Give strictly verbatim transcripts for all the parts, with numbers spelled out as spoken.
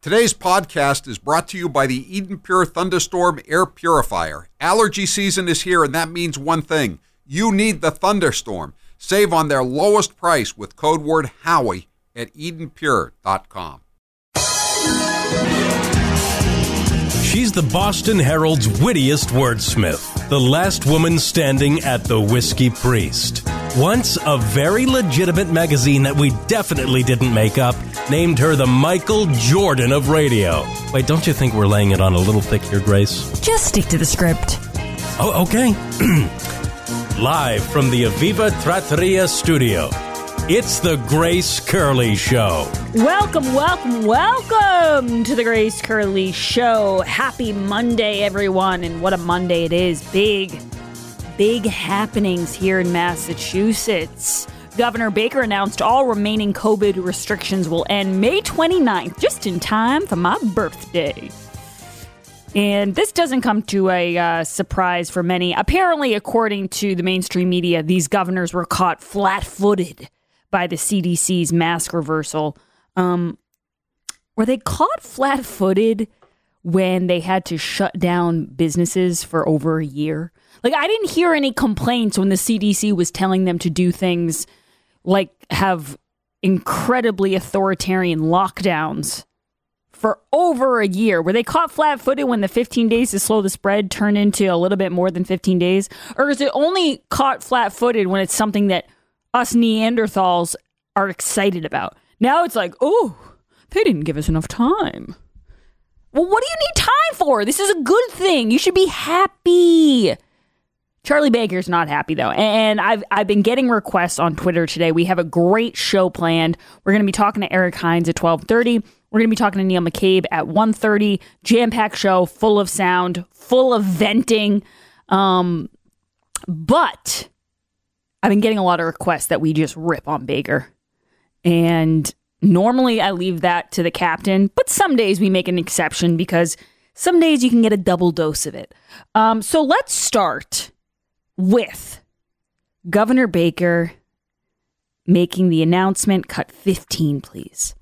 Today's podcast is brought to you by the Eden Pure Thunderstorm Air Purifier. Allergy season is here, and that means one thing. You need the Thunderstorm. Save on their lowest price with code word Howie at eden pure dot com. She's the Boston Herald's wittiest wordsmith, the last woman standing at the Whiskey Priest. Once a very legitimate magazine that we definitely didn't make up named her the Michael Jordan of radio. Wait, don't you think we're laying it on a little thick here, Grace? Just stick to the script. Oh, okay. Live from the Aviva Trattoria studio, it's the Grace Curley Show. Welcome, welcome, welcome to the Grace Curley Show. Happy Monday, everyone. And what a Monday it is. Big, big happenings here in Massachusetts. Governor Baker announced all remaining COVID restrictions will end May twenty-ninth, just in time for my birthday. And this doesn't come to a uh, surprise for many. Apparently, according to the mainstream media, these governors were caught flat-footed by the C D C's mask reversal. Um, were they caught flat-footed when they had to shut down businesses for over a year? Like, I didn't hear any complaints when the C D C was telling them to do things like have incredibly authoritarian lockdowns for over a year. Were they caught flat-footed when the fifteen days to slow the spread turned into a little bit more than fifteen days? Or is it only caught flat-footed when it's something that us Neanderthals are excited about? Now it's like, oh, they didn't give us enough time. Well, what do you need time for? This is a good thing. You should be happy. Charlie Baker's not happy, though. And I've I've been getting requests on Twitter today. We have a great show planned. We're going to be talking to Eric Hines at twelve thirty. We're going to be talking to Neil McCabe at one thirty. Jam-packed show, full of sound, full of venting. Um, but I've been getting a lot of requests that we just rip on Baker. And normally I leave that to the captain, but some days we make an exception because some days you can get a double dose of it. Um, so let's start with Governor Baker making the announcement. Cut fifteen, please.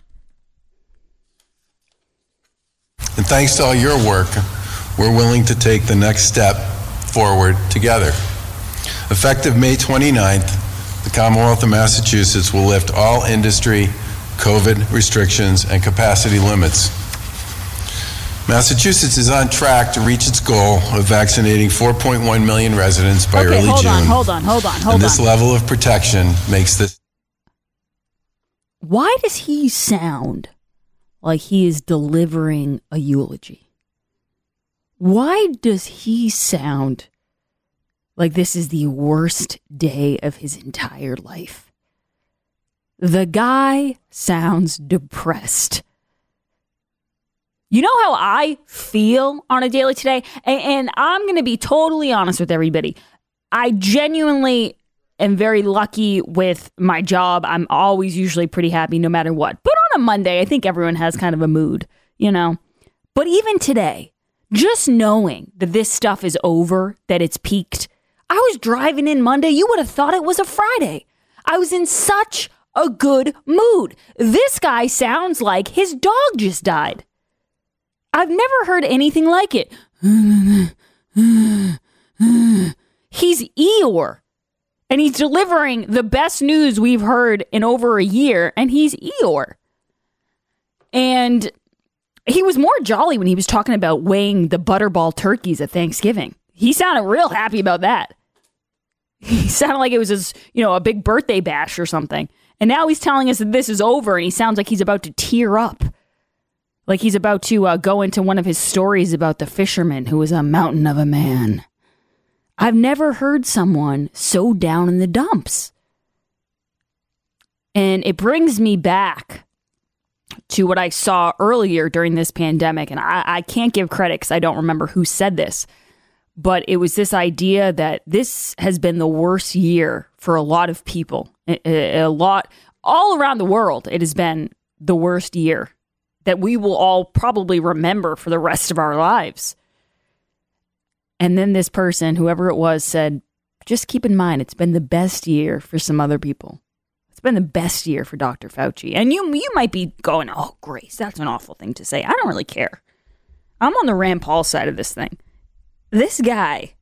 And thanks to all your work, we're willing to take the next step forward together. Effective May twenty-ninth, the Commonwealth of Massachusetts will lift all industry, COVID restrictions, and capacity limits. Massachusetts is on track to reach its goal of vaccinating four point one million residents by okay, early hold June. On, hold on, hold on, hold on. And this level of protection makes this... Why does he sound like he is delivering a eulogy? Why does he sound like this is the worst day of his entire life? The guy sounds depressed. You know how I feel on a daily today? And, and I'm going to be totally honest with everybody. I genuinely am very lucky with my job. I'm always usually pretty happy no matter what. But on a Monday, I think everyone has kind of a mood, you know? But even today, just knowing that this stuff is over, that it's peaked, I was driving in Monday. You would have thought it was a Friday. I was in such a good mood. This guy sounds like his dog just died. I've never heard anything like it. He's Eeyore. And he's delivering the best news we've heard in over a year. And he's Eeyore. And he was more jolly when he was talking about weighing the Butterball turkeys at Thanksgiving. He sounded real happy about that. He sounded like it was his, you know, a big birthday bash or something. And now he's telling us that this is over. And he sounds like he's about to tear up. Like he's about to uh, go into one of his stories about the fisherman who was a mountain of a man. I've never heard someone so down in the dumps. And it brings me back to what I saw earlier during this pandemic. And I, I can't give credit because I don't remember who said this. But it was this idea that this has been the worst year for a lot of people. A, a lot, all around the world, it has been the worst year that we will all probably remember for the rest of our lives. And then this person, whoever it was, said, just keep in mind, it's been the best year for some other people. It's been the best year for Doctor Fauci. And you you might be going, oh, Grace, that's an awful thing to say. I don't really care. I'm on the Rand Paul side of this thing. This guy,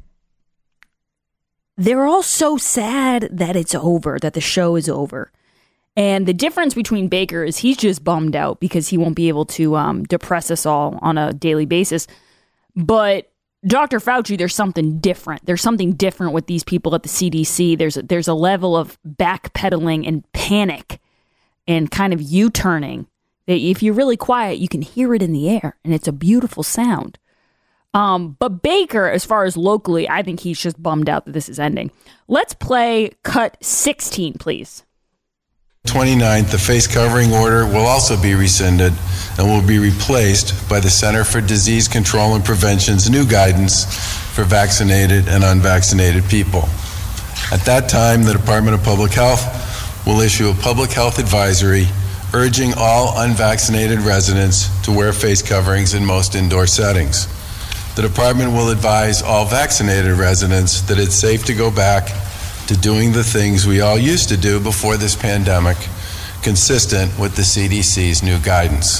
they're all so sad that it's over, that the show is over. And the difference between Baker is he's just bummed out because he won't be able to um, depress us all on a daily basis. But Doctor Fauci, there's something different. There's something different with these people at the C D C. There's a, there's a level of backpedaling and panic and kind of U-turning that if you're really quiet, you can hear it in the air, and it's a beautiful sound. Um, but Baker, as far as locally, I think he's just bummed out that this is ending. Let's play cut sixteen, please. twenty-ninth, the face covering order will also be rescinded and will be replaced by the Center for Disease Control and Prevention's new guidance for vaccinated and unvaccinated people. At that time, the Department of Public Health will issue a public health advisory urging all unvaccinated residents to wear face coverings in most indoor settings. The department will advise all vaccinated residents that it's safe to go back to doing the things we all used to do before this pandemic, consistent with the C D C's new guidance.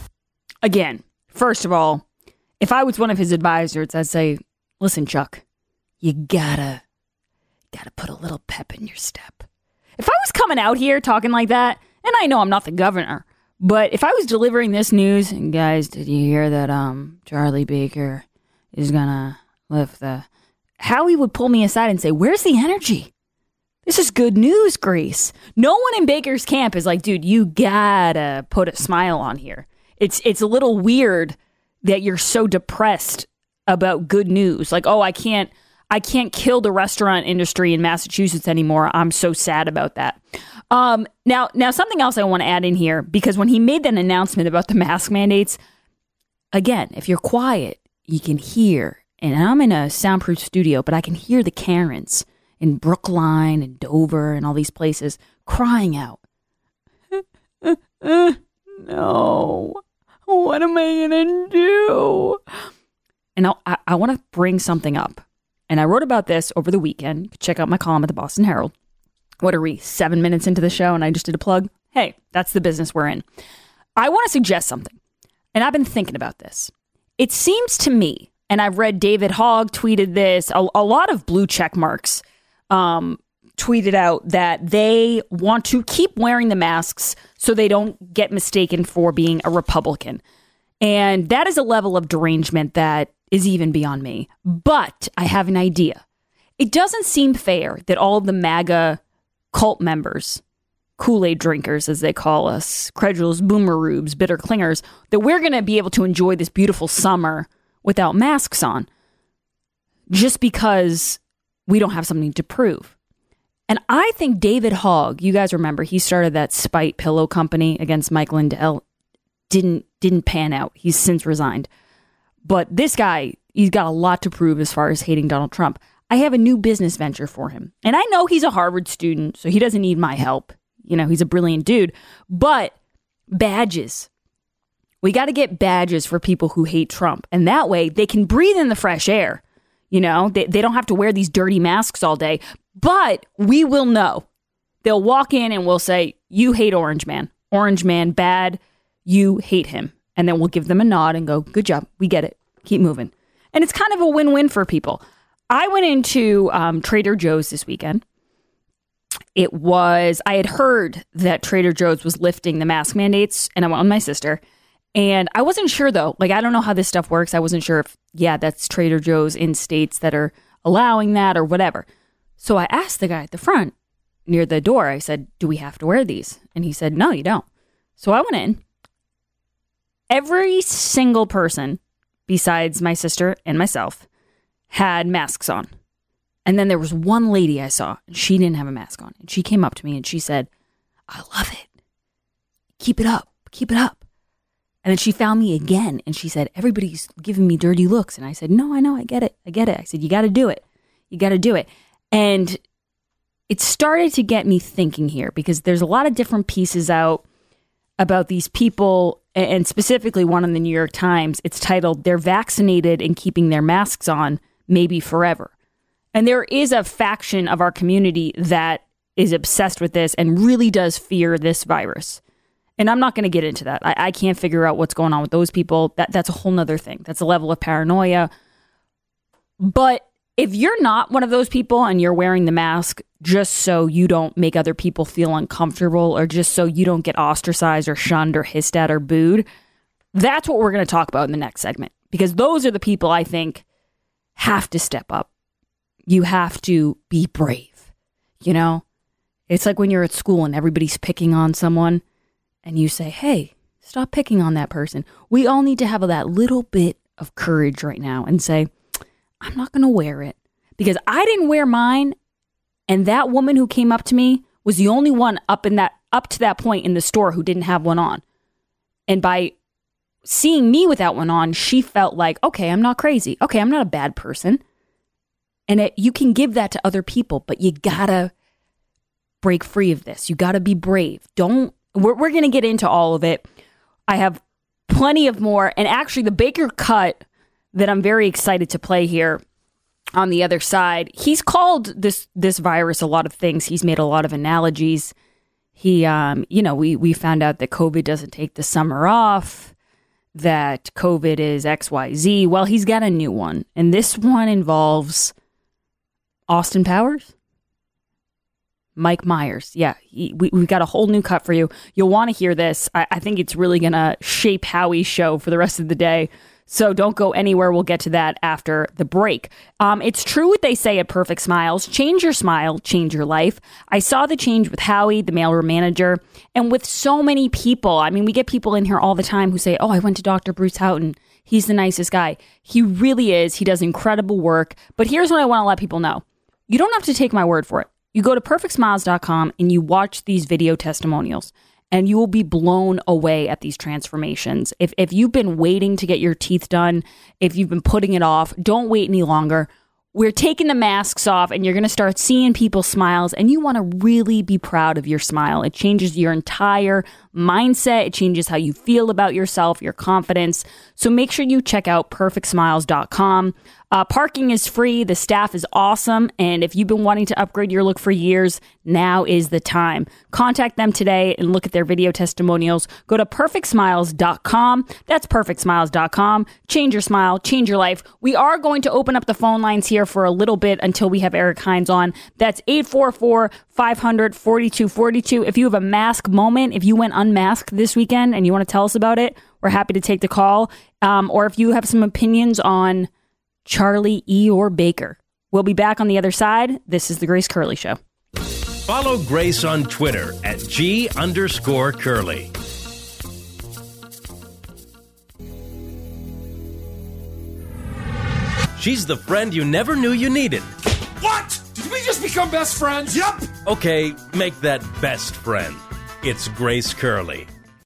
Again, first of all, if I was one of his advisors, I'd say, listen, Chuck, you gotta, gotta put a little pep in your step. If I was coming out here talking like that, and I know I'm not the governor, but if I was delivering this news, and guys, did you hear that um, Charlie Baker is gonna lift the... Howie would pull me aside and say, where's the energy? This is good news, Grace. No one in Baker's camp is like, dude, you gotta put a smile on here. It's it's a little weird that you're so depressed about good news. Like, oh, I can't I can't kill the restaurant industry in Massachusetts anymore. I'm so sad about that. Um, now, now something else I want to add in here, because when he made that announcement about the mask mandates, again, if you're quiet, you can hear, and I'm in a soundproof studio, but I can hear the Karens in Brookline and Dover and all these places crying out, no, what am I going to do? And I'll, I, I want to bring something up. And I wrote about this over the weekend. You can check out my column at the Boston Herald. What are we, seven minutes into the show and I just did a plug? Hey, that's the business we're in. I want to suggest something. And I've been thinking about this. It seems to me, and I've read David Hogg tweeted this, a, a lot of blue check marks um, tweeted out that they want to keep wearing the masks so they don't get mistaken for being a Republican. And that is a level of derangement that is even beyond me. But I have an idea. It doesn't seem fair that all of the MAGA cult members, Kool-Aid drinkers, as they call us, credulous boomeroobs, bitter clingers, that we're going to be able to enjoy this beautiful summer without masks on just because we don't have something to prove. And I think David Hogg, you guys remember, he started that spite pillow company against Mike Lindell. Didn't, didn't pan out. He's since resigned. But this guy, he's got a lot to prove as far as hating Donald Trump. I have a new business venture for him. And I know he's a Harvard student, so he doesn't need my help. You know, he's a brilliant dude. But badges. We got to get badges for people who hate Trump. And that way they can breathe in the fresh air. You know, they, they don't have to wear these dirty masks all day. But we will know. They'll walk in and we'll say, you hate Orange Man. Orange Man, bad. You hate him. And then we'll give them a nod and go, good job. We get it. Keep moving. And it's kind of a win-win for people. I went into um, Trader Joe's this weekend. It was, I had heard that Trader Joe's was lifting the mask mandates, and I went with my sister. And I wasn't sure, though. Like, I don't know how this stuff works. I wasn't sure if, yeah, that's Trader Joe's in states that are allowing that or whatever. So I asked the guy at the front near the door, I said, do we have to wear these? And he said, no, you don't. So I went in. Every single person, besides my sister and myself, had masks on. And then there was one lady I saw, and she didn't have a mask on. And she came up to me and she said, I love it. Keep it up. Keep it up. And then she found me again and she said, everybody's giving me dirty looks. And I said, no, I know. I get it. I get it. I said, you got to do it. You got to do it. And it started to get me thinking here because there's a lot of different pieces out about these people, and specifically one in the New York Times. It's titled, They're Vaccinated and Keeping Their Masks On, Maybe Forever. And there is a faction of our community that is obsessed with this and really does fear this virus. And I'm not going to get into that. I, I can't figure out what's going on with those people. That That's a whole nother thing. That's a level of paranoia. But if you're not one of those people and you're wearing the mask just so you don't make other people feel uncomfortable or just so you don't get ostracized or shunned or hissed at or booed, that's what we're going to talk about in the next segment. Because those are the people I think have to step up. You have to be brave. You know, it's like when you're at school and everybody's picking on someone and you say, hey, stop picking on that person. We all need to have that little bit of courage right now and say, I'm not going to wear it because I didn't wear mine. And that woman who came up to me was the only one up in that up to that point in the store who didn't have one on. And by seeing me without one on, she felt like, okay, I'm not crazy. Okay, I'm not a bad person. And it, you can give that to other people, but you gotta break free of this. You gotta be brave. Don't, we're, we're gonna get into all of it. I have plenty of more. And actually the Baker cut that I'm very excited to play here on the other side, he's called this this virus a lot of things. He's made a lot of analogies. He, um, you know, we we found out that COVID doesn't take the summer off, that COVID is X Y Z. Well, he's got a new one. And this one involves Austin Powers, Mike Myers. Yeah, he, we, we've got a whole new cut for you. You'll want to hear this. I, I think it's really going to shape Howie's show for the rest of the day. So don't go anywhere. We'll get to that after the break. Um, it's true what they say at Perfect Smiles. Change your smile, change your life. I saw the change with Howie, the mailroom manager, and with so many people. I mean, we get people in here all the time who say, oh, I went to Doctor Bruce Houghton. He's the nicest guy. He really is. He does incredible work. But here's what I want to let people know. You don't have to take my word for it. You go to perfect smiles dot com and you watch these video testimonials. And you will be blown away at these transformations. If if you've been waiting to get your teeth done, if you've been putting it off, don't wait any longer. We're taking the masks off and you're going to start seeing people's smiles and you want to really be proud of your smile. It changes your entire mindset. It changes how you feel about yourself, your confidence. So make sure you check out perfect smiles dot com. Uh, parking is free. The staff is awesome. And if you've been wanting to upgrade your look for years, now is the time. Contact them today and look at their video testimonials. Go to perfect smiles dot com. That's perfect smiles dot com. Change your smile, change your life. We are going to open up the phone lines here for a little bit until we have Eric Hines on. That's eight four four, five hundred, forty-two forty-two. If you have a mask moment, if you went unmasked this weekend and you want to tell us about it, we're happy to take the call. Um, or if you have some opinions on Charlie Eeyore Baker. We'll be back on the other side. This is The Grace Curley Show. Follow Grace on Twitter at G underscore Curley. She's the friend you never knew you needed. What? Did we just become best friends? Yep. Okay, make that best friend. It's Grace Curley.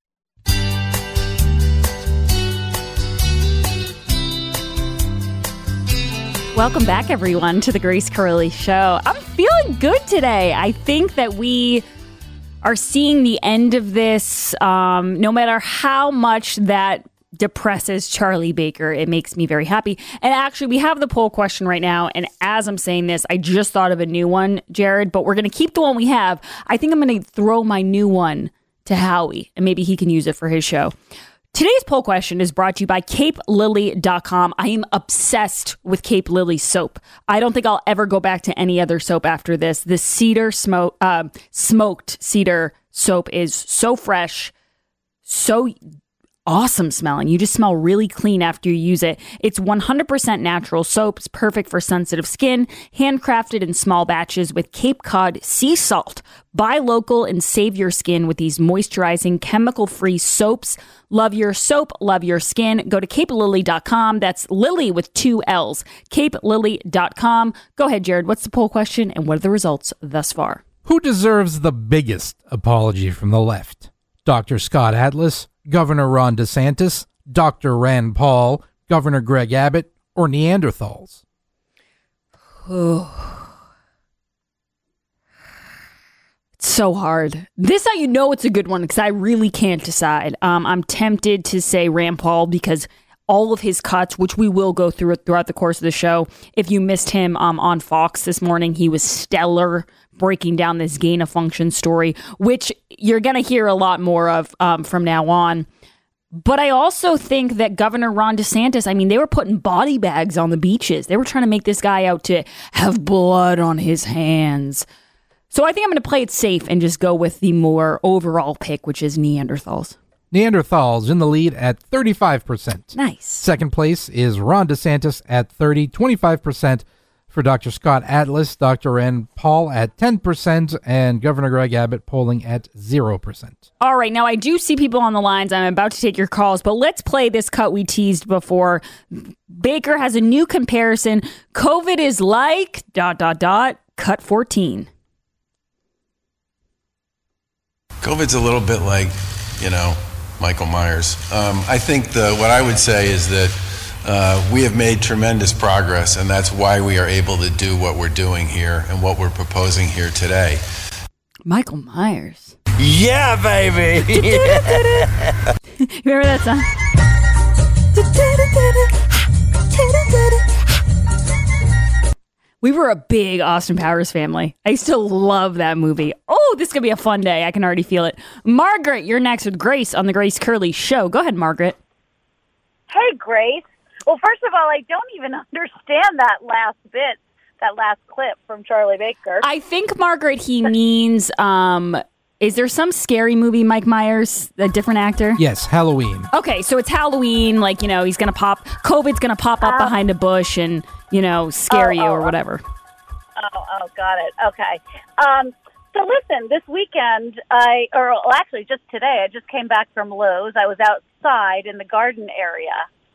Welcome back, everyone, to the Grace Curley Show. I'm feeling good today. I think that we are seeing the end of this. Um, no matter how much that depresses Charlie Baker, it makes me very happy. And actually, we have the poll question right now. And as I'm saying this, I just thought of a new one, Jared, but we're going to keep the one we have. I think I'm going to throw my new one to Howie, and maybe he can use it for his show. Today's poll question is brought to you by Cape Lily dot com. I am obsessed with Cape Lily soap. I don't think I'll ever go back to any other soap after this. The cedar smoke, uh, smoked cedar soap is so fresh, so awesome smelling. You just smell really clean after you use it. It's one hundred percent natural soap. It's perfect for sensitive skin, handcrafted in small batches with Cape Cod sea salt. Buy local and save your skin with these moisturizing, chemical-free soaps. Love your soap, love your skin. Go to Cape Lily dot com. That's Lily with two L's. Cape Lily dot com. Go ahead, Jared. What's the poll question and what are the results thus far? Who deserves the biggest apology from the left? Doctor Scott Atlas, Governor Ron DeSantis, Doctor Rand Paul, Governor Greg Abbott, or Neanderthals? It's so hard. This how you know it's a good one, because I really can't decide. Um, I'm tempted to say Rand Paul because all of his cuts, which we will go through throughout the course of the show. If you missed him um, on Fox this morning, he was stellar breaking down this gain of function story, which you're going to hear a lot more of um, from now on. But I also think that Governor Ron DeSantis, I mean, they were putting body bags on the beaches. They were trying to make this guy out to have blood on his hands. So I think I'm going to play it safe and just go with the more overall pick, which is Neanderthals. Neanderthals in the lead at thirty-five percent. Nice. Second place is Ron DeSantis at thirty, twenty-five percent for Doctor Scott Atlas, Doctor Rand Paul at ten percent, and Governor Greg Abbott polling at zero percent. All right, now I do see people on the lines. I'm about to take your calls, but let's play this cut we teased before. Baker has a new comparison. COVID is like, dot, dot, dot, cut fourteen. COVID's a little bit like, you know, Michael Myers. Um, I think the what I would say is that uh, we have made tremendous progress, and that's why we are able to do what we're doing here and what we're proposing here today. Michael Myers. Yeah, baby. Remember that song? We were a big Austin Powers family. I used to love that movie. Oh, this is going to be a fun day. I can already feel it. Margaret, you're next with Grace on the Grace Curley Show. Go ahead, Margaret. Hey, Grace. Well, first of all, I don't even understand that last bit, that last clip from Charlie Baker. I think, Margaret, he means, um, is there some scary movie, Mike Myers, a different actor? Yes, Halloween. Okay, so it's Halloween, like, you know, he's going to pop, COVID's going to pop up uh, behind a bush and, you know, scare oh, you or oh, whatever. Oh, oh, got it. Okay. Um, so listen, this weekend, I, or well, actually just today, I just came back from Lowe's. I was outside in the garden area.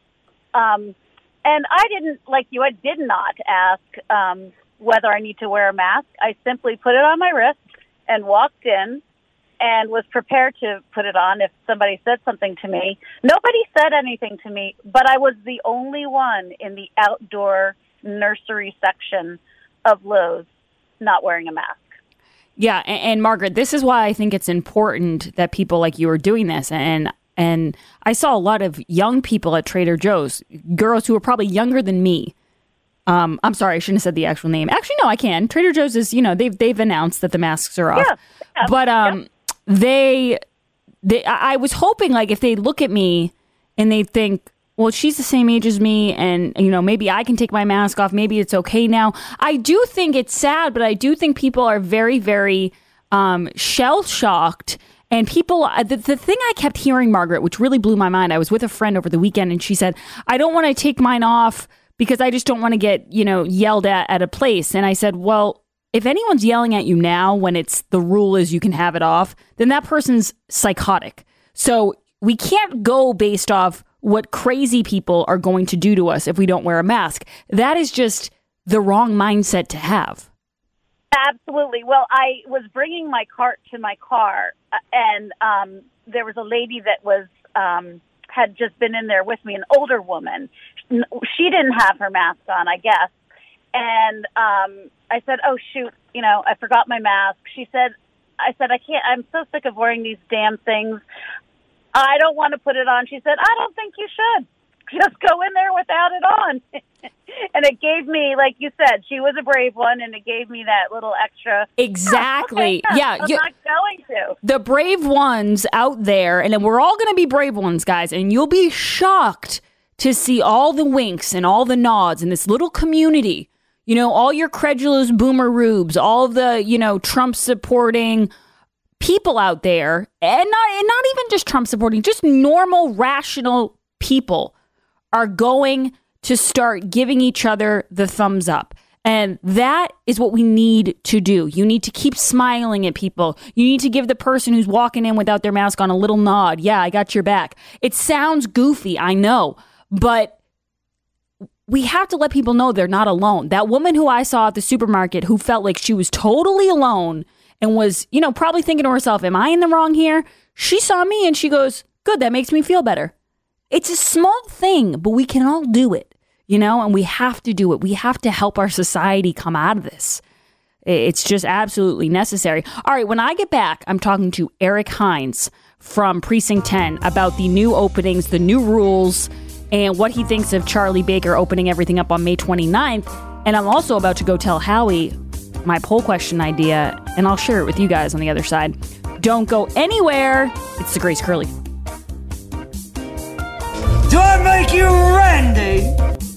Um, and I didn't, like you, I did not ask um, whether I need to wear a mask. I simply put it on my wrist and walked in and was prepared to put it on if somebody said something to me. Nobody said anything to me, but I was the only one in the outdoor nursery section of Lowe's not wearing a mask. Yeah, and, and Margaret, this is why I think it's important that people like you are doing this. And and I saw a lot of young people at Trader Joe's, girls who are probably younger than me. Um, I'm sorry, I shouldn't have said the actual name. Actually, no, I can. Trader Joe's is, you know, they've they've announced that the masks are off. Yeah, yeah, but um, yeah. they, they, I was hoping like if they look at me and they think, well, she's the same age as me, and, you know, maybe I can take my mask off. Maybe it's okay now. I do think it's sad, but I do think people are very, very um, shell-shocked. And people, the, the thing I kept hearing, Margaret, which really blew my mind, I was with a friend over the weekend, and she said, I don't want to take mine off because I just don't want to get, you know, yelled at at a place. And I said, well, if anyone's yelling at you now when it's the rule is you can have it off, then that person's psychotic. So we can't go based off what crazy people are going to do to us if we don't wear a mask. That is just the wrong mindset to have. Absolutely. Well, I was bringing my cart to my car, and um, there was a lady that was um, had just been in there with me, an older woman. She didn't have her mask on, I guess. And um, I said, oh, shoot, you know, I forgot my mask. She said, I said, I can't, I'm so sick of wearing these damn things. I don't want to put it on. She said, I don't think you should. Just go in there without it on. And it gave me, like you said, she was a brave one, and it gave me that little extra. Exactly. Oh, okay, yeah. yeah. I'm you, not going to. The brave ones out there, and then we're all going to be brave ones, guys, and you'll be shocked to see all the winks and all the nods in this little community. You know, all your credulous boomer rubes, all of the, you know, Trump supporting people out there, and not, and not even just Trump supporting, just normal, rational people are going to start giving each other the thumbs up. And that is what we need to do. You need to keep smiling at people. You need to give the person who's walking in without their mask on a little nod. Yeah, I got your back. It sounds goofy, I know, but we have to let people know they're not alone. That woman who I saw at the supermarket who felt like she was totally alone and was, you know, probably thinking to herself, am I in the wrong here? She saw me and she goes, good, that makes me feel better. It's a small thing, but we can all do it, you know, and we have to do it. We have to help our society come out of this. It's just absolutely necessary. All right, when I get back, I'm talking to Eric Hines from Precinct ten about the new openings, the new rules, and what he thinks of Charlie Baker opening everything up on May twenty-ninth. And I'm also about to go tell Howie my poll question idea, and I'll share it with you guys on the other side. Don't go anywhere. It's the Grace Curley. Do I make you Randy?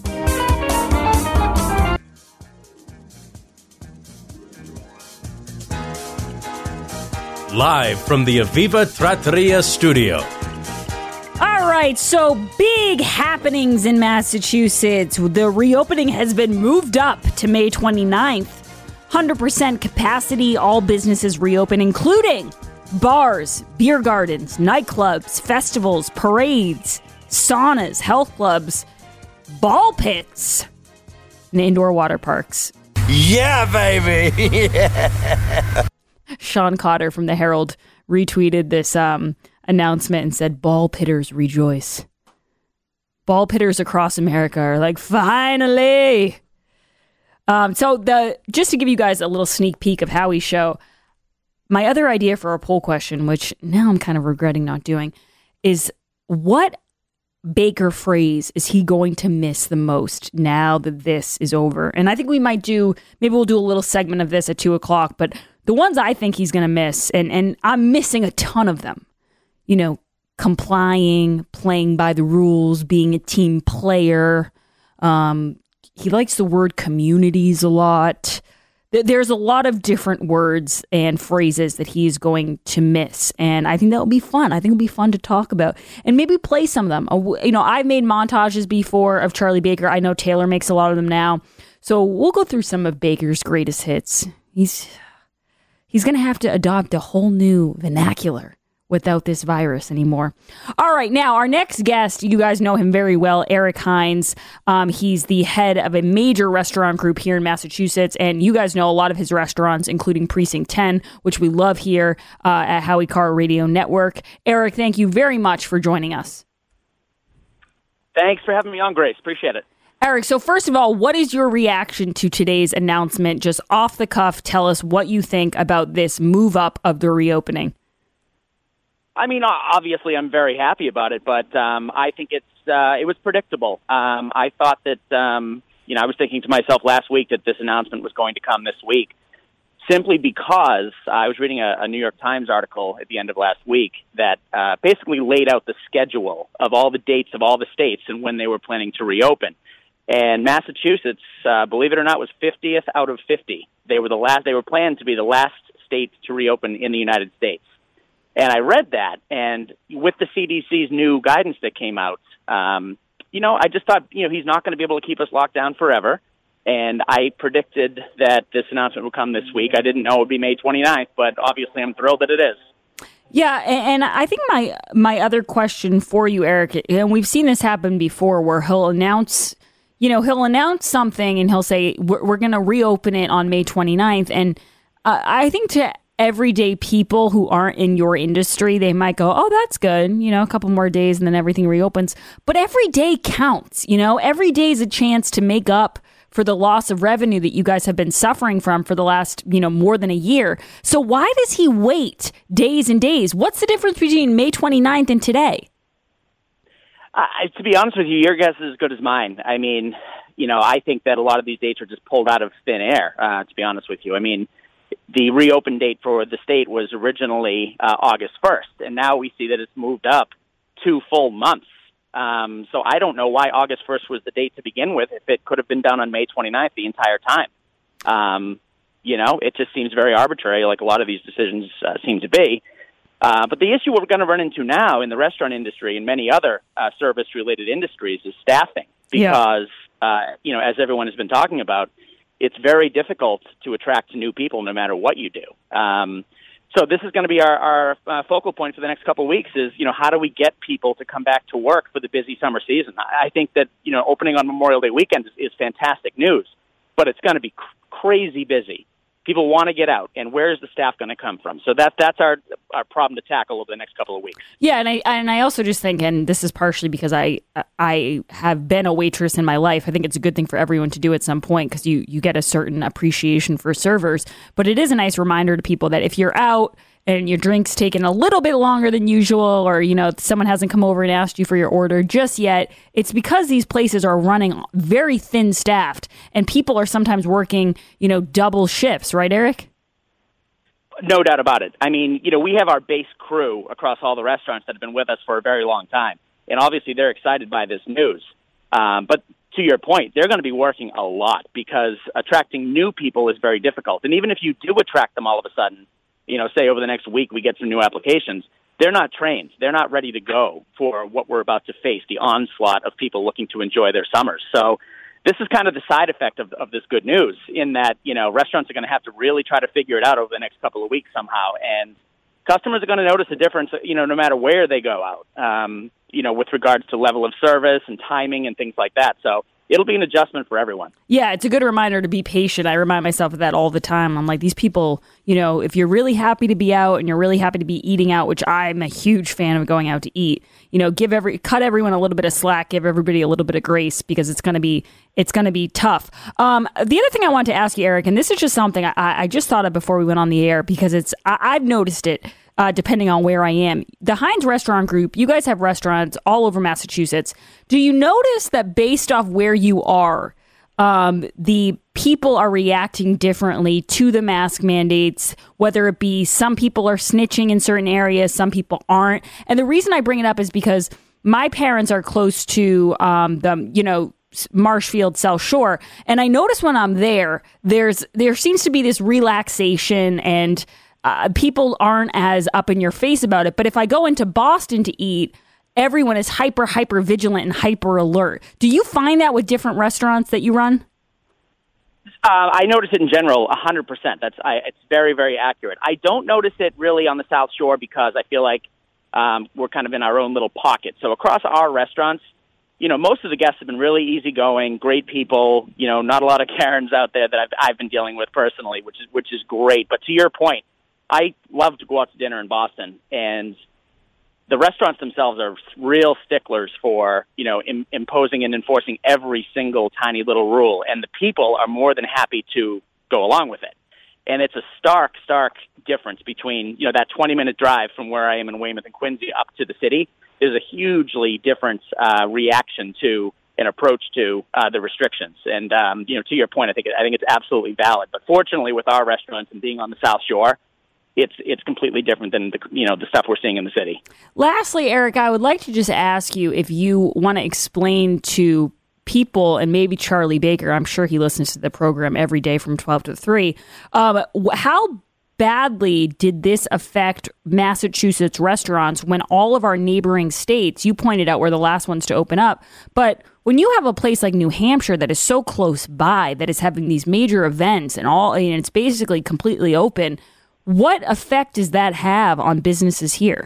Live from the Aviva Trattoria studio. All right, so big happenings in Massachusetts. The reopening has been moved up to May twenty-ninth. one hundred percent capacity, all businesses reopen, including bars, beer gardens, nightclubs, festivals, parades, saunas, health clubs, ball pits, and indoor water parks. Yeah, baby! Yeah. Sean Cotter from the Herald retweeted this um, announcement and said, ball pitters rejoice. Ball pitters across America are like, finally! Um, so the just to give you guys a little sneak peek of Howie's show, my other idea for a poll question, which now I'm kind of regretting not doing, is what Baker phrase is he going to miss the most now that this is over? And I think we might do, maybe we'll do a little segment of this at two o'clock, but the ones I think he's going to miss, and, and I'm missing a ton of them, you know, complying, playing by the rules, being a team player. Um, he likes the word communities a lot. There's a lot of different words and phrases that he's going to miss. And I think that will be fun. I think it'll be fun to talk about and maybe play some of them. You know, I've made montages before of Charlie Baker. I know Taylor makes a lot of them now. So we'll go through some of Baker's greatest hits. He's he's going to have to adopt a whole new vernacular without this virus anymore. All right, now our next guest, you guys know him very well, Eric Hines. Um, he's the head of a major restaurant group here in Massachusetts, and you guys know a lot of his restaurants, including Precinct ten, which we love here uh, at Howie Carr Radio Network. Eric, thank you very much for joining us. Thanks for having me on, Grace. Appreciate it. Eric, so first of all, what is your reaction to today's announcement? Just off the cuff, tell us what you think about this move up of the reopening. I mean, obviously, I'm very happy about it, but um, I think it's uh, it was predictable. Um, I thought that, um, you know, I was thinking to myself last week that this announcement was going to come this week, simply because I was reading a, a New York Times article at the end of last week that uh, basically laid out the schedule of all the dates of all the states and when they were planning to reopen. And Massachusetts, uh, believe it or not, was fiftieth out of fifty. They were the last. They were planned to be the last state to reopen in the United States. And I read that, and with the C D C's new guidance that came out, um, you know, I just thought, you know, he's not going to be able to keep us locked down forever. And I predicted that this announcement would come this week. I didn't know it would be May twenty-ninth, but obviously I'm thrilled that it is. Yeah, and I think my my other question for you, Eric, and we've seen this happen before, where he'll announce, you know, he'll announce something and he'll say, we're, we're going to reopen it on May twenty-ninth. And uh, I think to everyday people who aren't in your industry, they might go, oh, that's good. You know, a couple more days and then everything reopens. But every day counts. You know, every day is a chance to make up for the loss of revenue that you guys have been suffering from for the last, you know, more than a year. So why does he wait days and days? What's the difference between May twenty-ninth and today? Uh, to be honest with you, your guess is as good as mine. I mean, you know, I think that a lot of these dates are just pulled out of thin air, uh, to be honest with you. I mean, the reopen date for the state was originally uh, August first, and now we see that it's moved up two full months. Um, so I don't know why August first was the date to begin with if it could have been done on May twenty-ninth the entire time. Um, you know, it just seems very arbitrary, like a lot of these decisions uh, seem to be. Uh, but the issue we're going to run into now in the restaurant industry and many other uh, service-related industries is staffing, because, yeah. uh, you know, as everyone has been talking about, it's very difficult to attract new people no matter what you do. Um, so this is going to be our, our uh, focal point for the next couple of weeks is, you know, how do we get people to come back to work for the busy summer season? I think that, you know, opening on Memorial Day weekend is, is fantastic news, but it's going to be cr- crazy busy. People want to get out, and where is the staff going to come from? So that that's our our problem to tackle over the next couple of weeks. Yeah, and I and I also just think, and this is partially because I I have been a waitress in my life. I think it's a good thing for everyone to do at some point because you you get a certain appreciation for servers. But it is a nice reminder to people that if you're out and your drink's taken a little bit longer than usual, or, you know, someone hasn't come over and asked you for your order just yet, it's because these places are running very thin staffed and people are sometimes working, you know, double shifts, right, Eric? No doubt about it. I mean, you know, we have our base crew across all the restaurants that have been with us for a very long time. And obviously they're excited by this news. Um, but to your point, they're going to be working a lot because attracting new people is very difficult. And even if you do attract them all of a sudden, you know, say over the next week we get some new applications, they're not trained. They're not ready to go for what we're about to face, the onslaught of people looking to enjoy their summers. So this is kind of the side effect of, of this good news in that, you know, restaurants are going to have to really try to figure it out over the next couple of weeks somehow. And customers are going to notice a difference, you know, no matter where they go out, um, you know, with regards to level of service and timing and things like that. So it'll be an adjustment for everyone. Yeah, it's a good reminder to be patient. I remind myself of that all the time. I'm like, these people, you know, if you're really happy to be out and you're really happy to be eating out, which I'm a huge fan of going out to eat, you know, give every cut everyone a little bit of slack, give everybody a little bit of grace because it's going to be it's going to be tough. Um, the other thing I wanted to ask you, Eric, and this is just something I, I just thought of before we went on the air because it's I, I've noticed it. Uh, depending on where I am. The Heinz Restaurant Group, you guys have restaurants all over Massachusetts. Do you notice that based off where you are, um, the people are reacting differently to the mask mandates, whether it be some people are snitching in certain areas, some people aren't? And the reason I bring it up is because my parents are close to um, the, you know, Marshfield, South Shore. And I notice when I'm there, there's there seems to be this relaxation and Uh, people aren't as up in your face about it. But if I go into Boston to eat, everyone is hyper, hyper vigilant and hyper alert. Do you find that with different restaurants that you run? Uh, I notice it in general, one hundred percent. That's I, it's very, very accurate. I don't notice it really on the South Shore because I feel like um, we're kind of in our own little pocket. So across our restaurants, you know, most of the guests have been really easygoing, great people. You know, not a lot of Karens out there that I've, I've been dealing with personally, which is which is great. But to your point, I love to go out to dinner in Boston, and the restaurants themselves are real sticklers for, you know, im- imposing and enforcing every single tiny little rule, and the people are more than happy to go along with it. And it's a stark, stark difference between, you know, that twenty-minute drive from where I am in Weymouth and Quincy up to the city. There's a hugely different uh, reaction to and approach to uh, the restrictions. And, um, you know, to your point, I think I think it's absolutely valid. But fortunately, with our restaurants and being on the South Shore, it's it's completely different than the you know the stuff we're seeing in the city. Lastly, Eric, I would like to just ask you if you want to explain to people, and maybe Charlie Baker, I'm sure he listens to the program every day from twelve to three, um, how badly did this affect Massachusetts restaurants when all of our neighboring states, you pointed out, were the last ones to open up, but when you have a place like New Hampshire that is so close by, that is having these major events and all, and it's basically completely open, what effect does that have on businesses here?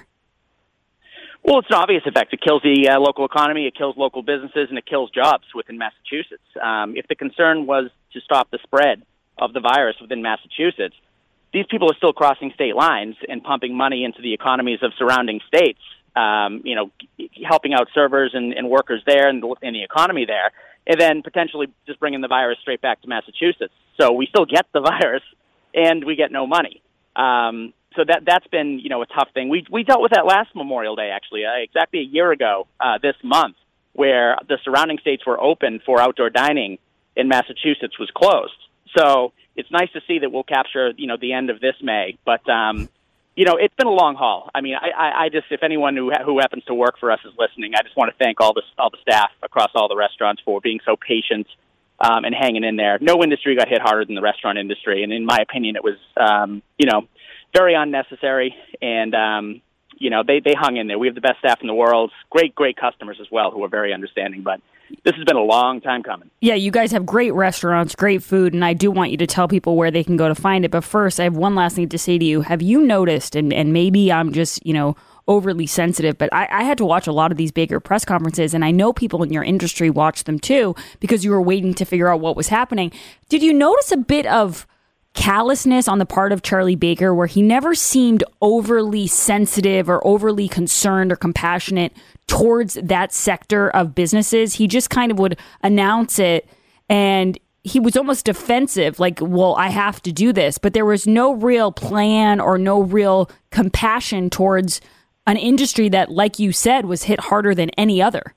Well, it's an obvious effect. It kills the uh, local economy, it kills local businesses, and it kills jobs within Massachusetts. Um, if the concern was to stop the spread of the virus within Massachusetts, these people are still crossing state lines and pumping money into the economies of surrounding states, um, you know, helping out servers and, and workers there and the, and the economy there, and then potentially just bringing the virus straight back to Massachusetts. So we still get the virus, and we get no money. Um, so that, that's been, you know, a tough thing. We, we dealt with that last Memorial Day, actually, uh, exactly a year ago, uh, this month, where the surrounding states were open for outdoor dining and Massachusetts was closed. So it's nice to see that we'll capture, you know, the end of this May. But, um, you know, it's been a long haul. I mean, I, I, I just, if anyone who, who happens to work for us is listening, I just want to thank all the, all the staff across all the restaurants for being so patient Um, and hanging in there. No industry got hit harder than the restaurant industry, and in my opinion, it was, um, you know, very unnecessary, and, um, you know, they, they hung in there. We have the best staff in the world, great, great customers as well who are very understanding, but this has been a long time coming. Yeah, you guys have great restaurants, great food, and I do want you to tell people where they can go to find it, but first, I have one last thing to say to you. Have you noticed, and, and maybe I'm just, you know, overly sensitive, but I, I had to watch a lot of these Baker press conferences, and I know people in your industry watched them too because you were waiting to figure out what was happening. Did you notice a bit of callousness on the part of Charlie Baker where he never seemed overly sensitive or overly concerned or compassionate towards that sector of businesses? He just kind of would announce it, and he was almost defensive, like, well, I have to do this. But there was no real plan or no real compassion towards an industry that, like you said, was hit harder than any other.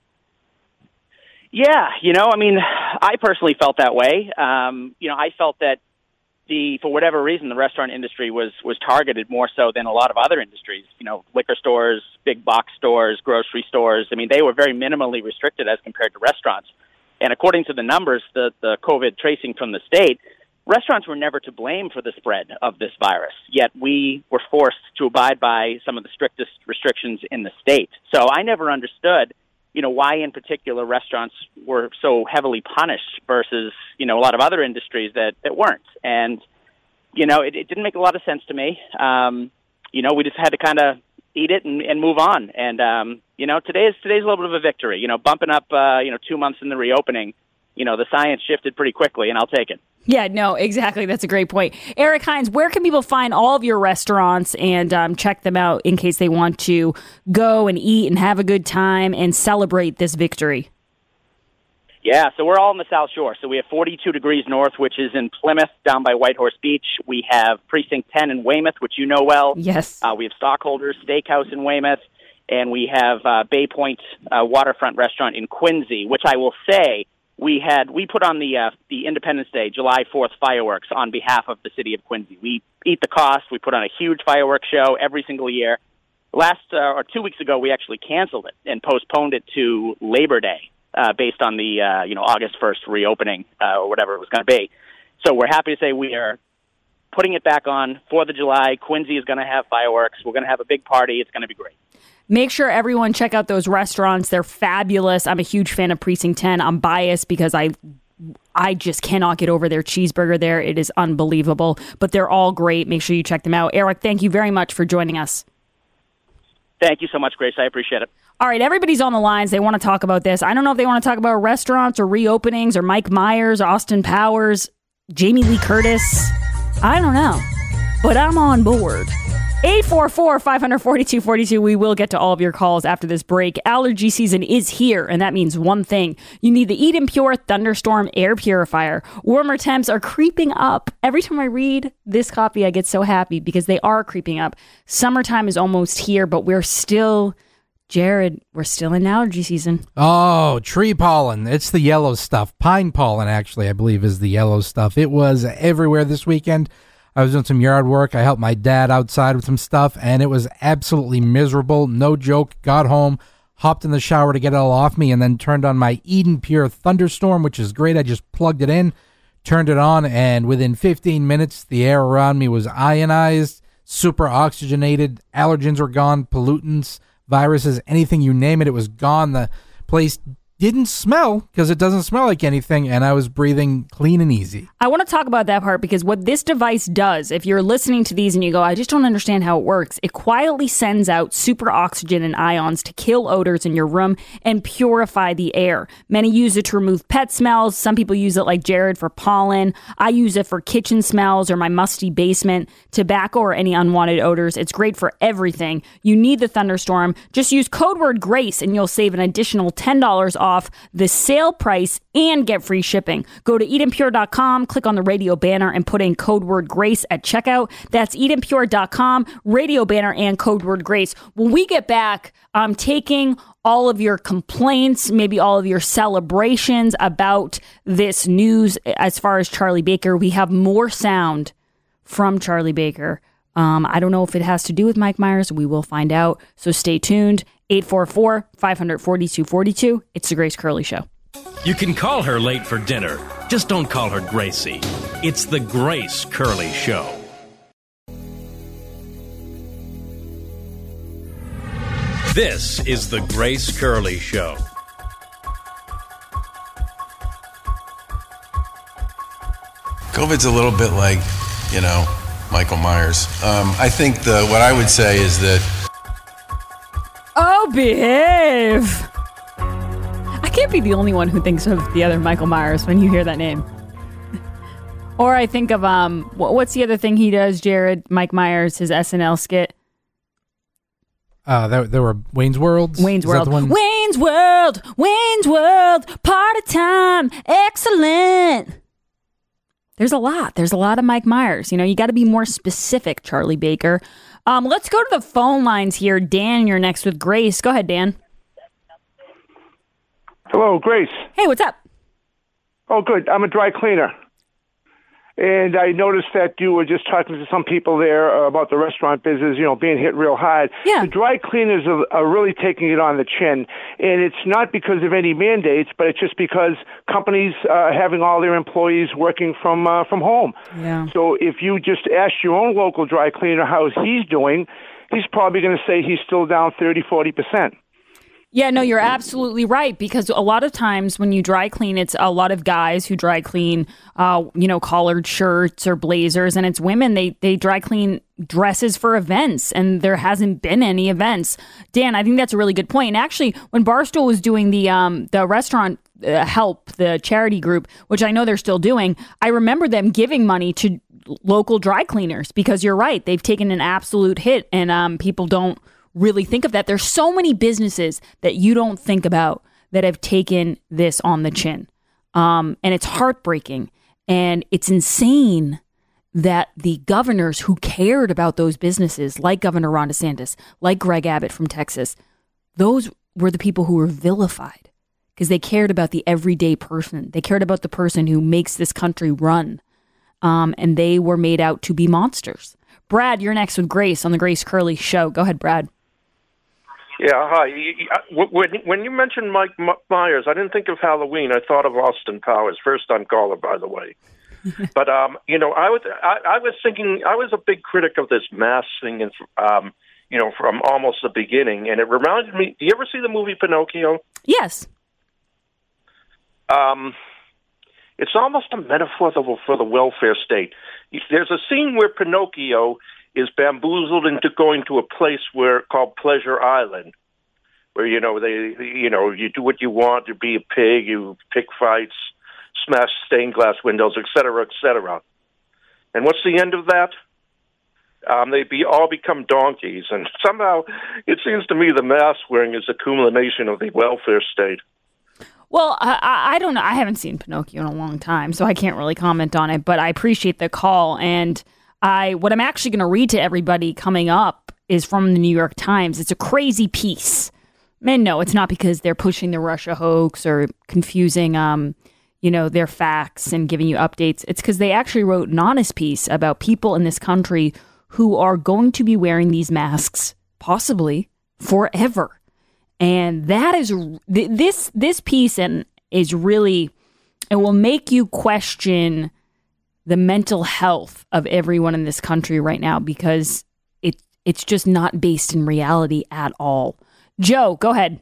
Yeah, you know, I mean, I personally felt that way. Um, you know, I felt that the, for whatever reason, the restaurant industry was, was targeted more so than a lot of other industries. You know, liquor stores, big box stores, grocery stores. I mean, they were very minimally restricted as compared to restaurants. And according to the numbers, the, the COVID tracing from the state, restaurants were never to blame for the spread of this virus. Yet we were forced to abide by some of the strictest restrictions in the state. So I never understood, you know, why in particular restaurants were so heavily punished versus, you know, a lot of other industries that, that weren't. And, you know, it, it didn't make a lot of sense to me. Um, you know, we just had to kind of eat it and, and move on. And, um, you know, today is, today's a little bit of a victory, you know, bumping up, uh, you know, two months in the reopening. You know, the science shifted pretty quickly, and I'll take it. Yeah, no, exactly. That's a great point. Eric Hines, where can people find all of your restaurants and um, check them out in case they want to go and eat and have a good time and celebrate this victory? Yeah, so we're all in the South Shore. So we have forty-two Degrees North, which is in Plymouth, down by Whitehorse Beach. We have Precinct ten in Weymouth, which you know well. Yes. Uh, we have Stockholders Steakhouse in Weymouth. And we have uh, Bay Point uh, Waterfront Restaurant in Quincy, which I will say, We had we put on the uh, the Independence Day, July fourth fireworks on behalf of the city of Quincy. We eat the cost. We put on a huge fireworks show every single year. Last uh, or two weeks ago, we actually canceled it and postponed it to Labor Day, uh, based on the uh, you know August first reopening uh, or whatever it was going to be. So we're happy to say we are putting it back on fourth of July. Quincy is going to have fireworks. We're going to have a big party. It's going to be great. Make sure everyone check out those restaurants. They're fabulous. I'm a huge fan of Precinct ten. I'm biased because I I just cannot get over their cheeseburger there. It is unbelievable. But they're all great. Make sure you check them out. Eric, thank you very much for joining us. Thank you so much, Grace. I appreciate it. All right, everybody's on the lines. They want to talk about this. I don't know if they want to talk about restaurants or reopenings or Mike Myers, Austin Powers, Jamie Lee Curtis. I don't know. But I'm on board. eight four four, five four two, four two. We will get to all of your calls after this break. Allergy season is here, and that means one thing. You need the Eden Pure Thunderstorm Air Purifier. Warmer temps are creeping up. Every time I read this copy, I get so happy because they are creeping up. Summertime is almost here, but we're still, Jared, we're still in allergy season. Oh, tree pollen. It's the yellow stuff. Pine pollen, actually, I believe, is the yellow stuff. It was everywhere this weekend. I was doing some yard work. I helped my dad outside with some stuff, and it was absolutely miserable. No joke. Got home, hopped in the shower to get it all off me, and then turned on my Eden Pure Thunderstorm, which is great. I just plugged it in, turned it on, and within fifteen minutes, the air around me was ionized, super oxygenated. Allergens were gone, pollutants, viruses, anything you name it, it was gone. The place didn't smell because it doesn't smell like anything, and I was breathing clean and easy. I want to talk about that part because what this device does, if you're listening to these and you go, I just don't understand how it works, it quietly sends out super oxygen and ions to kill odors in your room and purify the air. Many use it to remove pet smells. Some people use it like Jared for pollen. I use it for kitchen smells or my musty basement, tobacco or any unwanted odors. It's great for everything. You need the Thunderstorm. Just use code word GRACE and you'll save an additional ten dollars off off the sale price and get free shipping. Go to eden pure dot com, click on the radio banner, and put in code word GRACE at checkout. That's eden pure dot com, radio banner, and code word GRACE. When we get back, I'm taking all of your complaints, maybe all of your celebrations about this news as far as Charlie Baker. We have more sound from Charlie Baker. Um, I don't know if it has to do with Mike Myers. We will find out. So stay tuned. eight four four, five four two, four two. It's the Grace Curley Show. You can call her late for dinner. Just don't call her Gracie. It's the Grace Curley Show. This is the Grace Curley Show. COVID's a little bit like, you know, Michael Myers. Um, I think the what I would say is that Oh, behave. I can't be the only one who thinks of the other Michael Myers when you hear that name. Or I think of, um, what's the other thing he does, Jared? Mike Myers, his S N L skit. Uh, there, there were Wayne's World. Wayne's World. Wayne's World. Wayne's World. Party time. Excellent. There's a lot. There's a lot of Mike Myers. You know, you got to be more specific, Charlie Baker. Um, let's go to the phone lines here. Dan, you're next with Grace. Go ahead, Dan. Hello, Grace. Hey, what's up? Oh, good. I'm a dry cleaner. And I noticed that you were just talking to some people there uh, about the restaurant business, you know, being hit real hard. Yeah. The dry cleaners are, are really taking it on the chin. And it's not because of any mandates, but it's just because companies uh, are having all their employees working from uh, from home. Yeah. So if you just ask your own local dry cleaner how he's doing, he's probably going to say he's still down thirty, forty percent. Yeah, no, you're absolutely right, because a lot of times when you dry clean, it's a lot of guys who dry clean, uh, you know, collared shirts or blazers, and it's women. They they dry clean dresses for events, and there hasn't been any events. Dan, I think that's a really good point. And actually, when Barstool was doing the um, the restaurant uh, help, the charity group, which I know they're still doing, I remember them giving money to local dry cleaners, because you're right, they've taken an absolute hit, and um, people don't really think of that. There's so many businesses that you don't think about that have taken this on the chin. Um, and it's heartbreaking. And it's insane that the governors who cared about those businesses, like Governor Ron DeSantis, like Greg Abbott from Texas, those were the people who were vilified because they cared about the everyday person. They cared about the person who makes this country run. Um, and they were made out to be monsters. Brad, you're next with Grace on the Grace Curley Show. Go ahead, Brad. Yeah, hi. When when you mentioned Mike Myers, I didn't think of Halloween. I thought of Austin Powers, first time caller, by the way. But um, you know, I was I, I was thinking I was a big critic of this mask thing, and um, you know, from almost the beginning, and it reminded me. Do you ever see the movie Pinocchio? Yes. Um, it's almost a metaphor for the, for the welfare state. There's a scene where Pinocchio is bamboozled into going to a place where called Pleasure Island, where you know they, you know, you do what you want, you be a pig, you pick fights, smash stained glass windows, et cetera, et cetera. And what's the end of that? Um, they be all become donkeys, and somehow it seems to me the mask wearing is a culmination of the welfare state. Well, I, I don't know. I haven't seen Pinocchio in a long time, so I can't really comment on it. But I appreciate the call, and I what I'm actually going to read to everybody coming up is from the New York Times. It's a crazy piece. And no, it's not because they're pushing the Russia hoax or confusing, um, you know, their facts and giving you updates. It's because they actually wrote an honest piece about people in this country who are going to be wearing these masks possibly forever. And that is this this piece and is really, it will make you question the mental health of everyone in this country right now, because it it's just not based in reality at all. Joe, go ahead.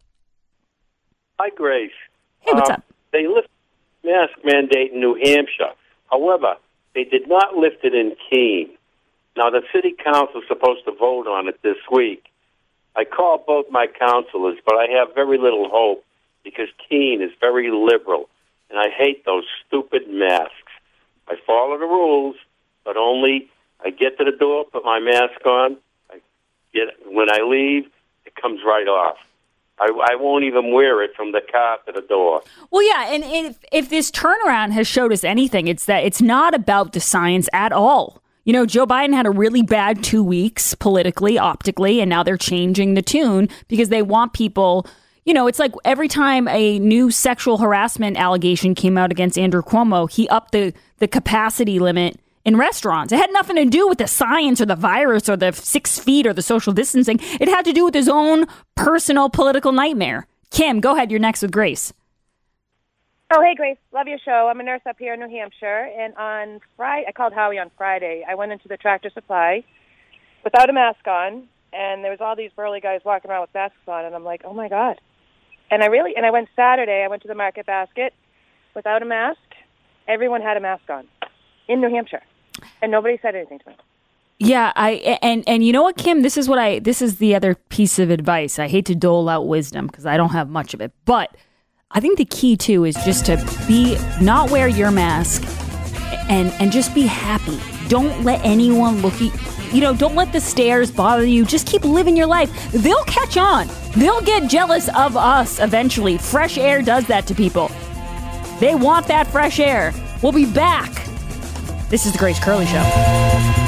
Hi, Grace. Hey, what's um, up? They lifted the mask mandate in New Hampshire. However, they did not lift it in Keene. Now, the city council is supposed to vote on it this week. I called both my councilors, but I have very little hope because Keene is very liberal, and I hate those stupid masks. I follow the rules, but only I get to the door, put my mask on. I get when I leave, it comes right off. I, I won't even wear it from the car to the door. Well, yeah, and if if this turnaround has showed us anything, it's that it's not about the science at all. You know, Joe Biden had a really bad two weeks politically, optically, and now they're changing the tune because they want people. You know, it's like every time a new sexual harassment allegation came out against Andrew Cuomo, he upped the, the capacity limit in restaurants. It had nothing to do with the science or the virus or the six feet or the social distancing. It had to do with his own personal political nightmare. Kim, go ahead. You're next with Grace. Oh, hey, Grace. Love your show. I'm a nurse up here in New Hampshire. And on Friday, I called Howie on Friday. I went into the Tractor Supply without a mask on, and there was all these burly guys walking around with masks on, and I'm like, oh, my God. And I really, and I went Saturday, I went to the Market Basket without a mask. Everyone had a mask on in New Hampshire, and nobody said anything to me. Yeah, I and and you know what, Kim, this is what I this is the other piece of advice. I hate to dole out wisdom because I don't have much of it, but I think the key too is just to be not wear your mask and and just be happy. Don't let anyone look at you know, don't let the stares bother you. Just keep living your life. They'll catch on. They'll get jealous of us eventually. Fresh air does that to people. They want that fresh air. We'll be back This is the Grace Curley Show.